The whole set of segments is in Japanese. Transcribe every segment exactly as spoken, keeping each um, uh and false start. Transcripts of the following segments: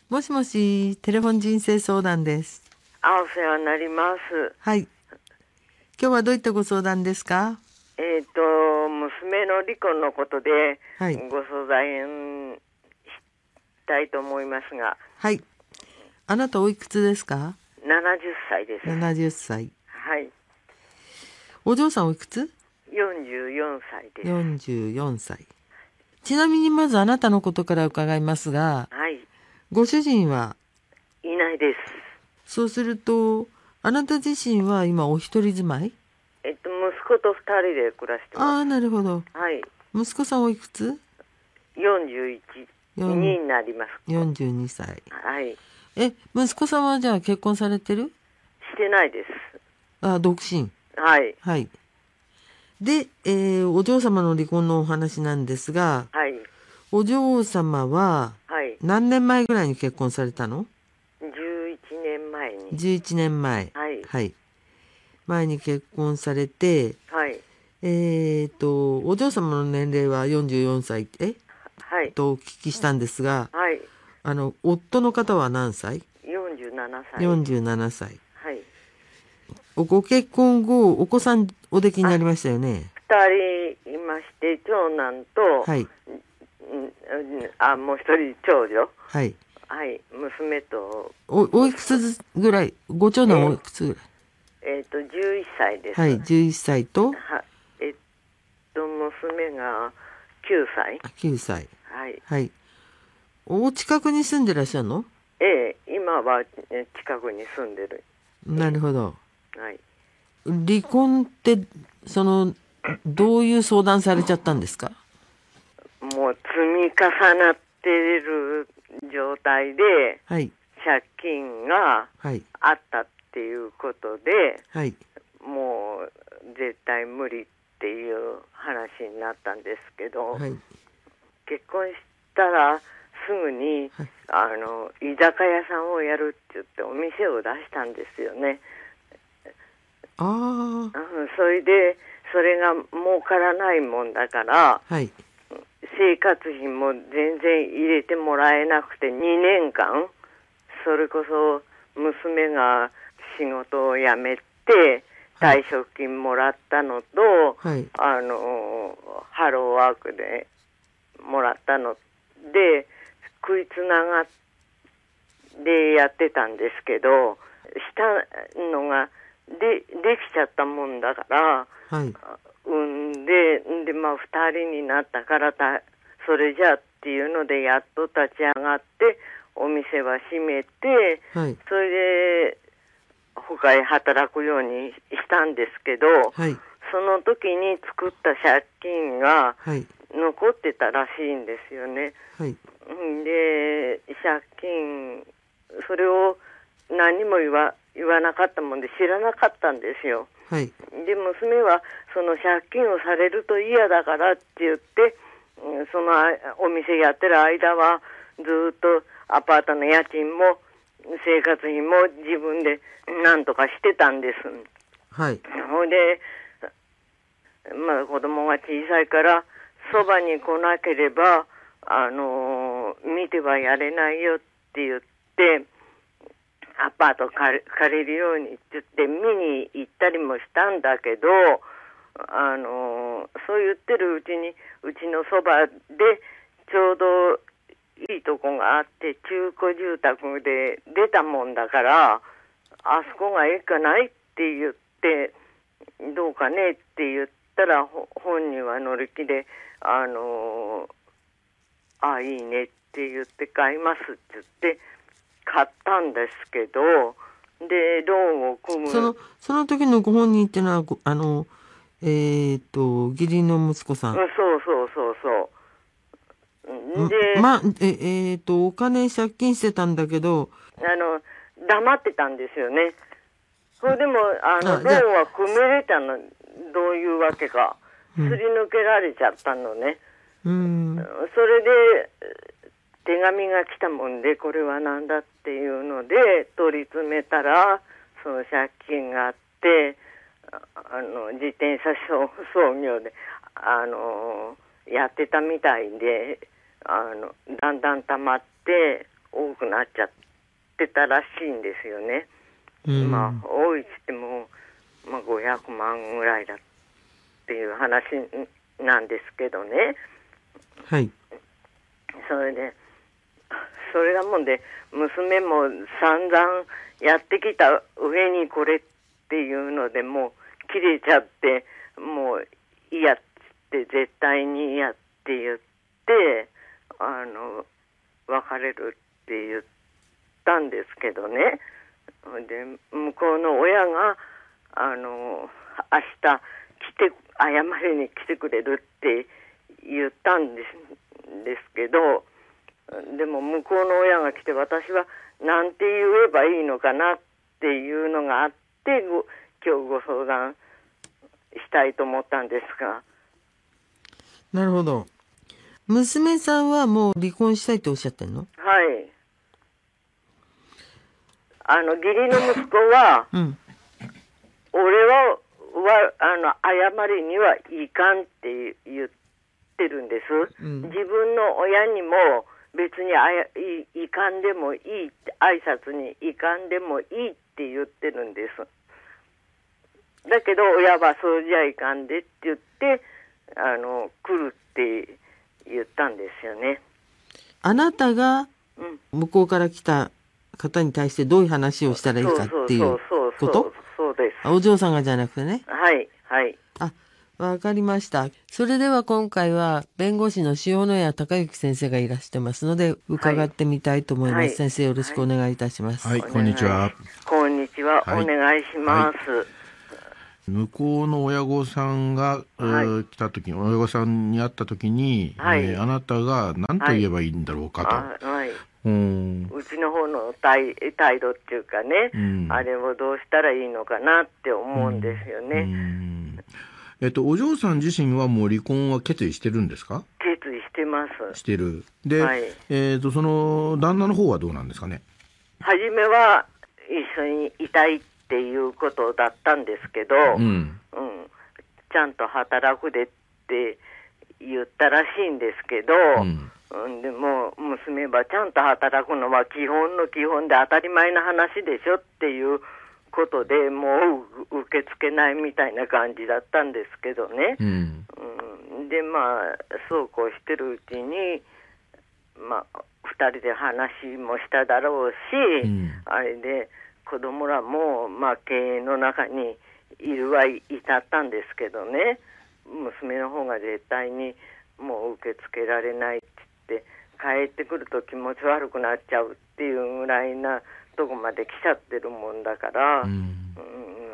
もしもし、テレフォン人生相談です。 あ、お世話になります。 はい。今日はどういったご相談ですか？ えっ、と、娘の離婚のことで、 はい。 ご相談したいと思いますが。 はい。あなたおいくつですか？ ななじゅっさいです。 ななじゅっさい。 はい。 お嬢さんおいくつ？ よんじゅうよんさいです。 よんじゅうよんさい。ちなみにまずあなたのことから伺いますが、 はい。 ご主人はいないです。 そうすると、あなた自身は今お一人住まい？ えっと、息子とふたりで暮らしてます。 ああ、なるほど。 はい。 息子さんおいくつ？ よんじゅういちになります。 よんじゅうにさい。 はい。 え、息子さんはじゃあ結婚されてる？ してないです。 あ、独身。 はい。 はい。で、えーお嬢様の離婚のお話なんですが、 はい。 お嬢様ははい。 何年前ぐらいに結婚されたの？ じゅういちねんまえに。 じゅういちねんまえ。 はい。 はい。前に結婚されて、 はい。 えーと、お嬢様の年齢はよんじゅうよんさい、えはい。 とお聞きしたんですが、 はい。 あの、夫の方は何歳？ よんじゅうななさい。 よんじゅうななさい。 はい。 ご結婚後、お子さんおできになりましたよね。 ふたりいまして、長男と、 はい。 うんうんあ、もう一人長女。 はい。 はい。娘と、 お、おいくつぐらい？ご長男おいくつぐらい？ えっ、と、じゅういっさいです。 はい、じゅういっさいと、 は、えっと、娘がきゅうさい。 あきゅうさい。 はい。 はい。お近くに住んでらっしゃるの？ ええ、今はえ近くに住んでる。 なるほど。 はい。 離婚って、その、どういう相談されちゃったんですか？ もう積み重なっている状態で、 はい。 借金がはい。 あったっていうことで、 はい。 もう絶対無理っていう話になったんですけど、 はい。 結婚したらすぐに、 はい、 あの居酒屋さんをやるって言ってお店を出したんですよね。 ああ。 うん、それでそれが儲からないもんだから、 はい。 生活費も全然入れてもらえなくてにねんかん、それこそ娘が仕事を辞めて退職金もらったのと、 はい、 あのハローワークでもらったので食いつながってやってたんですけど、したのがでできちゃったもんだから、 はい、 うんででまあふたりになったからたそれじゃっていうのでやっと立ち上がってお店は閉めて、 はい、 それで他へ働くようにしたんですけど、 はい、 その時に作った借金がはい、 残ってたらしいんですよね。 はい、 で借金それを何も言わ言わなかったもんで知らなかったんですよ。 はい、 で娘はその借金をされると嫌だからって言って、そのお店やってる間はずっとアパートの家賃も生活費も自分で何とかしてたんです。 はい。 ほいで、まあ子供が小さいからそばに来なければあの見てはやれないよって言って。アパート借り、借りるようにって言って見に行ったりもしたんだけど、あのそう言ってるうちにうちのそばでちょうどいいとこがあって中古住宅で出たもんだから、あそこがいいかないって言ってどうかねって言ったら本人は乗り気で、あのあいいねって言って買いますって言って買ったんですけど、でローンを組むそのその時のご本人っていうのはごあのえっ、と義理の息子さん。 うん、そうそうそうそうで、 まええー、とお金借金してたんだけど、 あの黙ってたんですよね。それでもあのあじゃあローンは組めれたの、どういうわけかすり抜けられちゃったのね。 うん、 それで手紙が来たもんでこれはなんだっていうので取り詰めたらその借金があって、あの自転車操業であのやってたみたいで、あのだんだん溜まって多くなっちゃってたらしいんですよね。 うん、 まあ多いっつっても、まあ、ごひゃくまんぐらいだっていう話なんですけどね。 はい。 それでそれがもんで、娘も散々やってきた上にこれっていうのでもう切れちゃって、もう嫌って絶対に嫌って言って、あの別れるって言ったんですけどね。で向こうの親があの明日来て謝りに来てくれるって言ったんですですけど、でも向こうの親が来て私はなんて言えばいいのかなっていうのがあって、ご今日ご相談したいと思ったんですが。 なるほど。娘さんはもう離婚したいっておっしゃってんの？ はい。あの義理の息子は、うん、俺ははあの謝りにはいかんって言ってるんです、うん、自分の親にも別にあや い, いかんでもいい、挨拶にいかんでもいいって言ってるんです。だけど親はそうじゃいかんでって言ってあの来るって言ったんですよね。 あなたが向こうから来た方に対してどういう話をしたらいいかっていうこと？ そうです。 お嬢さんがじゃなくてね。 はいはい。 あ、わかりました。それでは今回は弁護士の塩谷隆之先生がいらしてますので伺ってみたいと思います、はい、先生よろしくお願いいたします。 はい、はい、こんにちは。 こんにちは、はい、お願いします、はい。 向こうの親御さんが、はい、来た時に親御さんに会った時に、はい、えー、あなたが何と言えばいいんだろうかと、はい、 うん、うちの方の 態, 態度っていうかね、うん、あれをどうしたらいいのかなって思うんですよね、うんうん、 えっと、お嬢さん自身はもう離婚は決意してるんですか？ 決意してます。 してる。で、はい、えーと、その旦那の方はどうなんですかね？ 初めは一緒にいたいっていうことだったんですけど、うんうん、ちゃんと働くでって言ったらしいんですけど、うんうん、でも娘はちゃんと働くのは基本の基本で当たり前の話でしょっていうことでもう受け付けないみたいな感じだったんですけどね、うんうん、でまあそうこうしてるうちに、まあ、ふたりで話もしただろうし、うん、あれで子供らも、まあ、経営の中にいるはいたったんですけどね、娘の方が絶対にもう受け付けられないって言って帰ってくると気持ち悪くなっちゃうっていうぐらいなとこまで来ちゃってるもんだから、うんうん、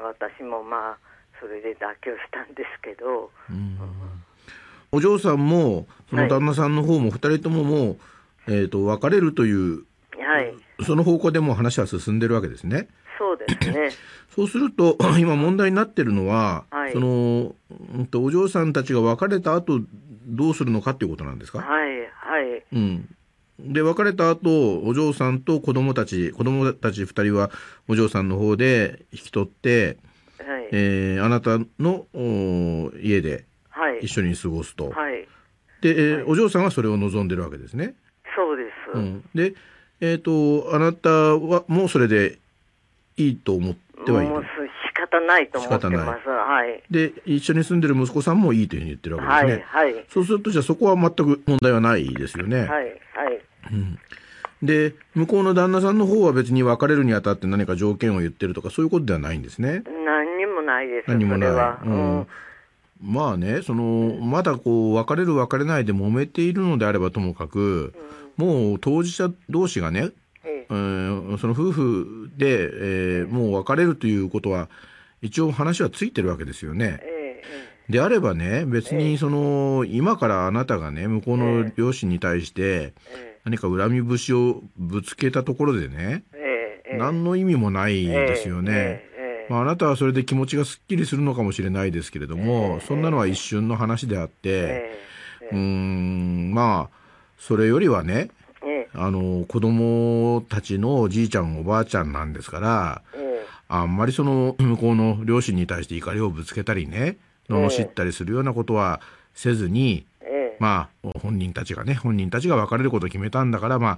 私もまあそれで妥協したんですけど、うんうん、 お嬢さんもその旦那さんの方もふたりとももう、えーと、別れるという、はい、その方向でもう話は進んでるわけですね。 そうですね。 そうすると今問題になってるのは、はい、その、うん、とお嬢さんたちが別れた後どうするのかっていうことなんですか？ はいはい、 うん、で別れた後お嬢さんと子供たち子供たちふたりはお嬢さんの方で引き取って、はい、えー、あなたの家で一緒に過ごすと、はい、で、はい、お嬢さんはそれを望んでるわけですね。 そうです、 うん、で、えーと、あなたはもうそれでいいと思ってはいる？もう仕方ないと思ってます、はい、 で一緒に住んでる息子さんもいいというふうに言ってるわけですね、はいはい、そうするとじゃあそこは全く問題はないですよね。はいはい、うん、で向こうの旦那さんの方は別に別れるにあたって何か条件を言ってるとかそういうことではないんですね。 何にもないです。 何にもない、 それは、うんうん、 まあねそのまだこう別れる別れないで揉めているのであればともかく、うん、もう当事者同士がね、えー、その夫婦で、えー、もう別れるということは一応話はついてるわけですよね、えー、であればね別にその、えー、今からあなたがね向こうの両親に対して何か恨み節をぶつけたところでね、えー、何の意味もないですよね、えーえーまあ、あなたはそれで気持ちがすっきりするのかもしれないですけれども、えー、そんなのは一瞬の話であって、えー、うーんまあそれよりはねあの子供たちのおじいちゃんおばあちゃんなんですから、ええ、あんまりその向こうの両親に対して怒りをぶつけたりね罵ったりするようなことはせずに、ええ、まあ本人たちがね本人たちが別れることを決めたんだからまあ、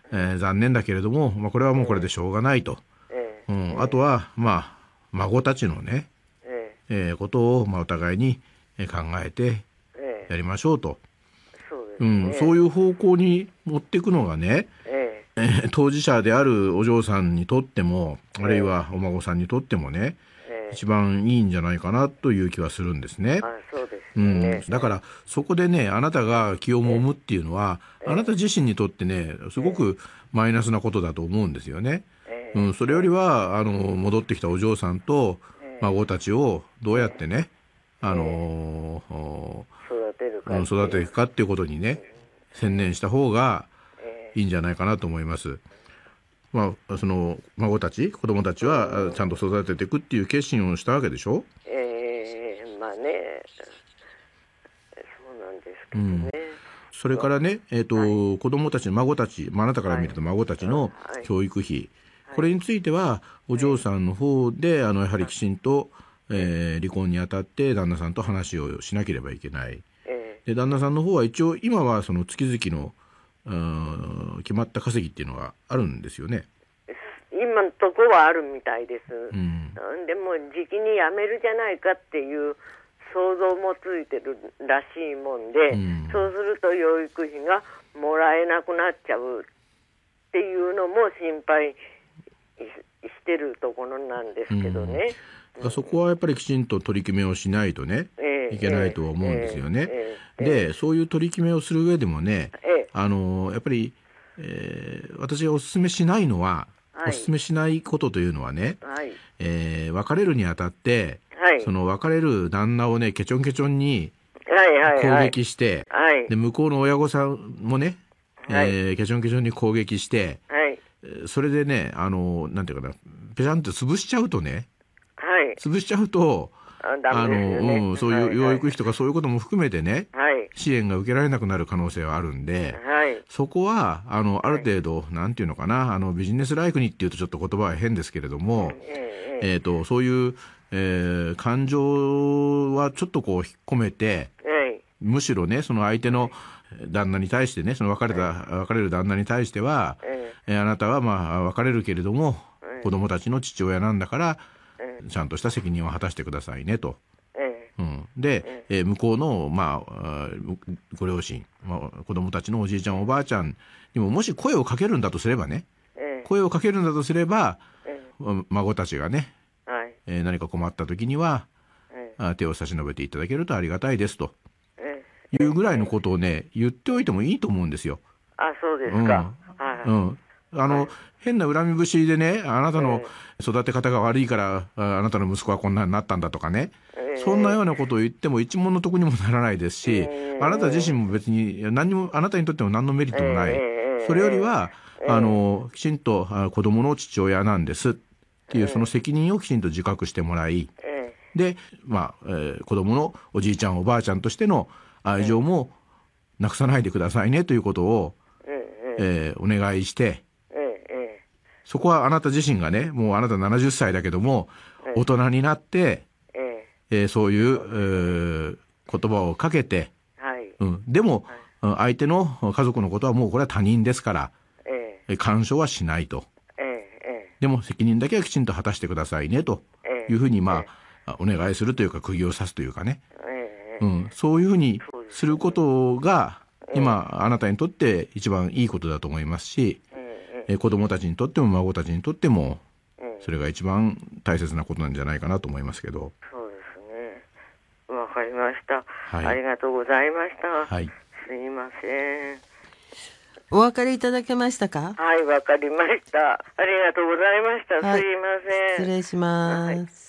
えー、残念だけれども、まあ、これはもうこれでしょうがないと、 えうん、あとはまあ孫たちのね、 ええー、ことを、まあ、お互いに考えてえやりましょうと、 そうですうね、 ん、そういう方向に持っていくのがね、 ええー当事者であるお嬢さんにとっても、あるいはお孫さんにとってもね、 え一番いいんじゃないかなという気はするんですね。 あ、そうですうよね、 ん、だからそこでね、あなたが気を揉むっていうのは、あなた自身にとってね、すごくマイナスなことだと思うんですよね。 えうん、それよりはあの戻ってきたお嬢さんと孫たちをどうやってね、あの育てるかうん、育てていくかっていうことにね、専念した方がいいんじゃないかなと思います。まあ、その孫たち子供たちはちゃんと育てていくっていう決心をしたわけでしょ。 えー、まあね、そうなんですけどね、うん、 それからね、えーとはい、子供たち孫たち、まあ、あなたから見ると孫たちの教育費、はい、これについてはお嬢さんの方であのやはりきちんと、えー、離婚にあたって旦那さんと話をしなければいけない。で旦那さんの方は一応今はその月々の決まった稼ぎっていうのがあるんですよね。 今のとこはあるみたいです、 うん、 でも時期に辞めるじゃないかっていう想像もついてるらしいもんで、うん、そうすると養育費がもらえなくなっちゃうっていうのも心配してるところなんですけどね、 うん、そこはやっぱりきちんと取り決めをしないとね、えー、いけないとは思うんですよね、えーえー、でそういう取り決めをする上でもね、えー、あのやっぱり、えー、私がお勧めしないのは、はい、お勧めしないことというのはね、はいえー、別れるにあたって、はい、その別れる旦那をねケチョンケチョンに攻撃して、はいはいはい、で向こうの親御さんもね、はいえー、ケチョンケチョンに攻撃して、はい、それでねあのなんていうかなペシャンって潰しちゃうとね、はい、潰しちゃうとあの、うん、そういう養育費とかそういうことも含めてね、はい、支援が受けられなくなる可能性はあるんで、はい、そこはあのある程度、はい、なんていうのかなあのビジネスライクにっていうとちょっと言葉は変ですけれども、えーえー、とそういう、えー、感情はちょっとこう引っ込めて、はい、むしろねその相手の旦那に対してねその別れた、はい、別れる旦那に対しては、えー、あなたはまあ別れるけれども、はい、子供たちの父親なんだからちゃんとした責任を果たしてくださいねと、うん、で、えー、向こうの、まあ、ご両親、まあ、子供たちのおじいちゃんおばあちゃんにももし声をかけるんだとすればね、声をかけるんだとすれば、孫たちがね、はいえー、何か困った時には、えー、手を差し伸べていただけるとありがたいですというぐらいのことをね言っておいてもいいと思うんですよ。 あ、そうですか、 うん、うんあの、はい、変な恨み節でねあなたの育て方が悪いから、えー、あなたの息子はこんなになったんだとかね、えー、そんなようなことを言っても一文の得にもならないですし、えー、あなた自身も別に何にもあなたにとっても何のメリットもない、えー、それよりは、えー、あのきちんと子供の父親なんですっていうその責任をきちんと自覚してもらい、えー、で、まあえー、子供のおじいちゃんおばあちゃんとしての愛情もなくさないでくださいねということを、えー、お願いしてそこはあなた自身がねもうあなたななじゅっさいだけども大人になって、えー、そういう、えー、言葉をかけて、はいうん、でも、はい、相手の家族のことはもうこれは他人ですから、えー、干渉はしないと、えー、でも責任だけはきちんと果たしてくださいねというふうに、まあ、お願いするというか釘を刺すというかね、うん、そういうふうにすることが今あなたにとって一番いいことだと思いますし、えー、子供たちにとっても孫たちにとってもそれが一番大切なことなんじゃないかなと思いますけど。 そうですね、わかりました、はい、ありがとうございました、はい、すいません。 お分かりいただけましたか？ はい、わかりました。ありがとうございました、はい、すいません。 失礼します、はい。